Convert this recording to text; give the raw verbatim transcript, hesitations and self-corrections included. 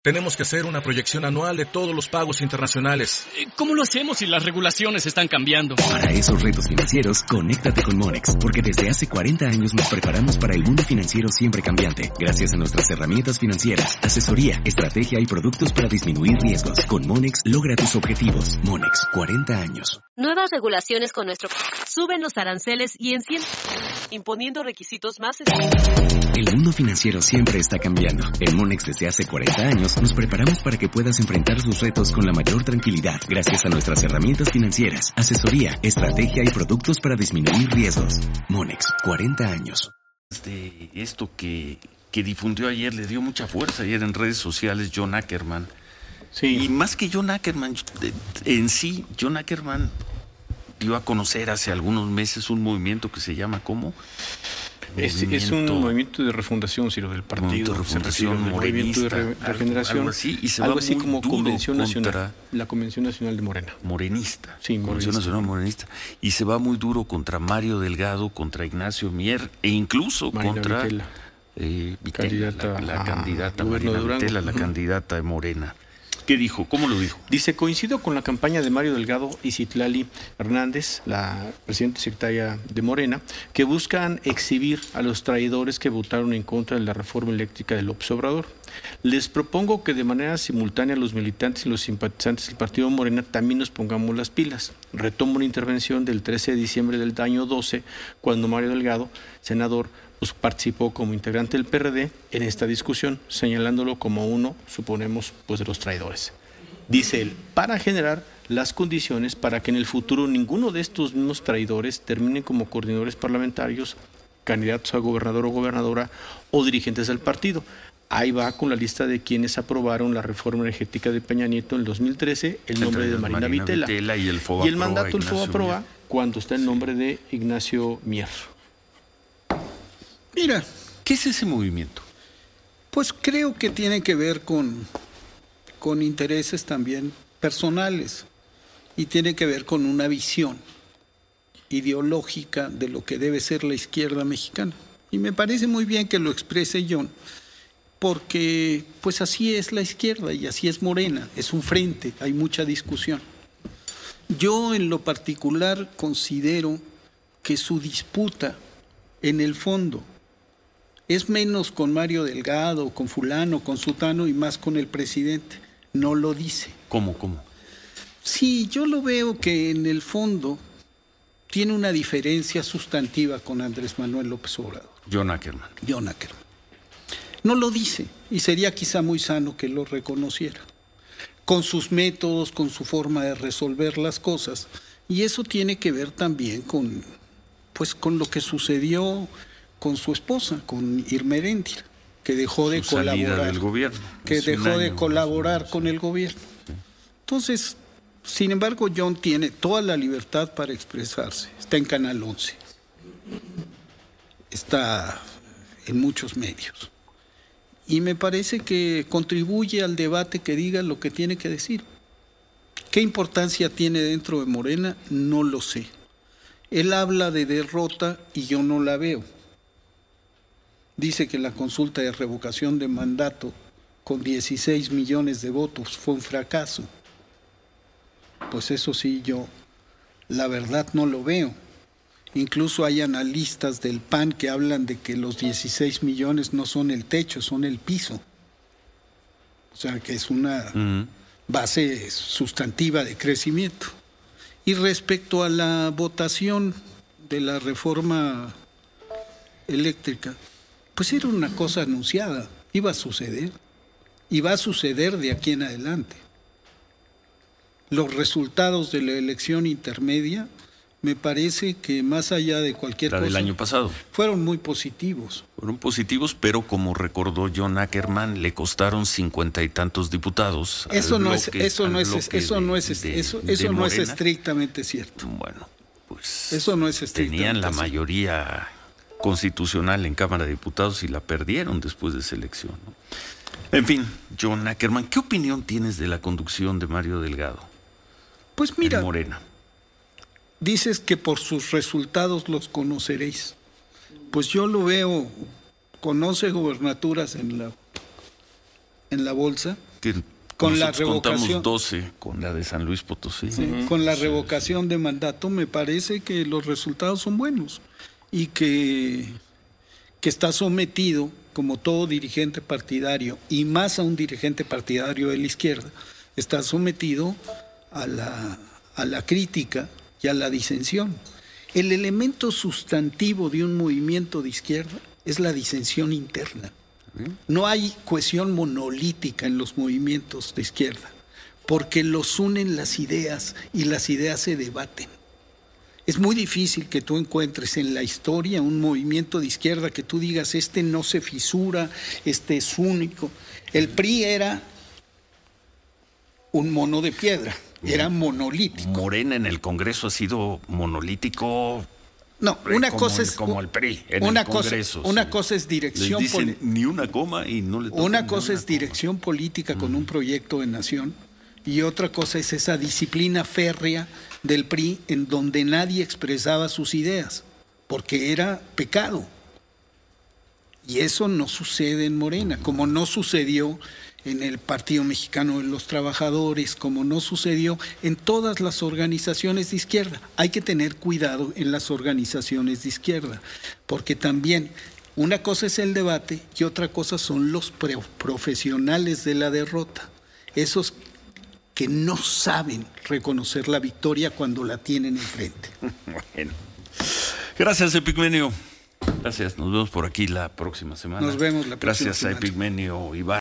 Tenemos que hacer una proyección anual de todos los pagos internacionales. ¿Cómo lo hacemos si las regulaciones están cambiando? Para esos retos financieros, conéctate con Monex, porque desde hace cuarenta años nos preparamos para el mundo financiero siempre cambiante. Gracias a nuestras herramientas financieras, asesoría, estrategia y productos para disminuir riesgos. Con Monex, logra tus objetivos. Monex, cuarenta años. Nuevas regulaciones con nuestro... Suben los aranceles y encienden... imponiendo requisitos más estrictos. El mundo financiero siempre está cambiando. En Monex desde hace cuarenta años nos preparamos para que puedas enfrentar sus retos con la mayor tranquilidad, gracias a nuestras herramientas financieras, asesoría, estrategia y productos para disminuir riesgos. Monex, cuarenta años. De esto que, que difundió ayer, le dio mucha fuerza ayer en redes sociales John Ackerman. Sí. Y más que John Ackerman, en sí, John Ackerman dio a conocer hace algunos meses un movimiento que se llama ¿cómo? Es, es un movimiento de refundación, Ciro, del partido. De refundación morenista, movimiento de re, regeneración, algo así, y se algo va así muy como duro Convención contra Nacional, la Convención Nacional de Morena. Morenista. Sí, Convención morenista. Nacional Morenista. Y se va muy duro contra Mario Delgado, contra Ignacio Mier, e incluso Marina contra Vitela, eh, Vitela, candidata la, la a candidata gobierno Marina de Durango. Vitela, la candidata de Morena. ¿Qué dijo? ¿Cómo lo dijo? Dice, coincido con la campaña de Mario Delgado y Citlali Hernández, la presidenta secretaria de Morena, que buscan exhibir a los traidores que votaron en contra de la reforma eléctrica del López Obrador. Les propongo que de manera simultánea los militantes y los simpatizantes del partido Morena también nos pongamos las pilas. Retomo una intervención del trece de diciembre del año doce, cuando Mario Delgado, senador, pues participó como integrante del P R D en esta discusión, señalándolo como uno, suponemos, pues de los traidores. Dice él, para generar las condiciones para que en el futuro ninguno de estos mismos traidores termine como coordinadores parlamentarios, candidatos a gobernador o gobernadora o dirigentes del partido. Ahí va con la lista de quienes aprobaron la reforma energética de Peña Nieto en el dos mil trece, el nombre de Marina, Marina Vitela. Vitela y el, y el mandato del FOBAPROA cuando está el nombre de Ignacio Mier. Mira, ¿qué es ese movimiento? Pues creo que tiene que ver con, con intereses también personales y tiene que ver con una visión ideológica de lo que debe ser la izquierda mexicana. Y me parece muy bien que lo exprese John, porque pues así es la izquierda y así es Morena, es un frente, hay mucha discusión. Yo en lo particular considero que su disputa en el fondo es menos con Mario Delgado, con fulano, con sutano y más con el presidente. No lo dice. ¿Cómo, cómo? Sí, yo lo veo que en el fondo tiene una diferencia sustantiva con Andrés Manuel López Obrador. John Ackerman. John Ackerman. No lo dice y sería quizá muy sano que lo reconociera. Con sus métodos, con su forma de resolver las cosas. Y eso tiene que ver también con, pues, con lo que sucedió con su esposa, con Irma Heréndira, que dejó de su colaborar, del gobierno, que dejó año, de colaborar años, con sí. el gobierno. Entonces, sin embargo, John tiene toda la libertad para expresarse. Está en Canal once, está en muchos medios. Y me parece que contribuye al debate que diga lo que tiene que decir. ¿Qué importancia tiene dentro de Morena? No lo sé. Él habla de derrota y yo no la veo. Dice que la consulta de revocación de mandato con dieciséis millones de votos fue un fracaso. Pues eso sí, yo la verdad no lo veo. Incluso hay analistas del P A N que hablan de que los dieciséis millones no son el techo, son el piso. O sea, que es una uh-huh. base sustantiva de crecimiento. Y respecto a la votación de la reforma eléctrica, pues era una cosa anunciada, iba a suceder, y va a suceder de aquí en adelante. Los resultados de la elección intermedia, me parece que más allá de cualquier la cosa, del año pasado, fueron muy positivos. Fueron positivos, pero como recordó John Ackerman, le costaron cincuenta y tantos diputados. Eso no bloque, es, eso no es, eso de, no es, de, eso, de eso no es Morena. estrictamente cierto. Bueno, pues eso no es estrictamente tenían la cierto. mayoría constitucional en Cámara de Diputados y la perdieron después de esa elección, ¿no? En fin, John Ackerman, ¿qué opinión tienes de la conducción de Mario Delgado? Pues mira, en Morena. Dices que por sus resultados los conoceréis. Pues yo lo veo, conoce gobernaturas en la, en la bolsa, Que con la revocación revocación doce con la de San Luis Potosí. Sí, uh-huh. Con la revocación de mandato me parece que los resultados son buenos y que, que está sometido, como todo dirigente partidario, y más a un dirigente partidario de la izquierda, está sometido a la, a la crítica y a la disensión. El elemento sustantivo de un movimiento de izquierda es la disensión interna. No hay cohesión monolítica en los movimientos de izquierda, porque los unen las ideas y las ideas se debaten. Es muy difícil que tú encuentres en la historia un movimiento de izquierda que tú digas, este no se fisura, este es único. El P R I era un mono de piedra, era monolítico. Morena en el Congreso ha sido monolítico. No, una como cosa el, es como el P R I en una el cosa, Congreso. una sí. cosa es dirección Les dicen ni una coma y no le tocan Una cosa ni es dirección coma. política con mm. un proyecto de nación y otra cosa es esa disciplina férrea del P R I en donde nadie expresaba sus ideas, porque era pecado. Y eso no sucede en Morena, como no sucedió en el Partido Mexicano de los Trabajadores, como no sucedió en todas las organizaciones de izquierda. Hay que tener cuidado en las organizaciones de izquierda, porque también una cosa es el debate y otra cosa son los profesionales de la derrota, esos que no saben reconocer la victoria cuando la tienen enfrente. Bueno, gracias, Epigmenio. Gracias, nos vemos por aquí la próxima semana. Nos vemos la próxima Gracias semana. a Epigmenio Ibarra.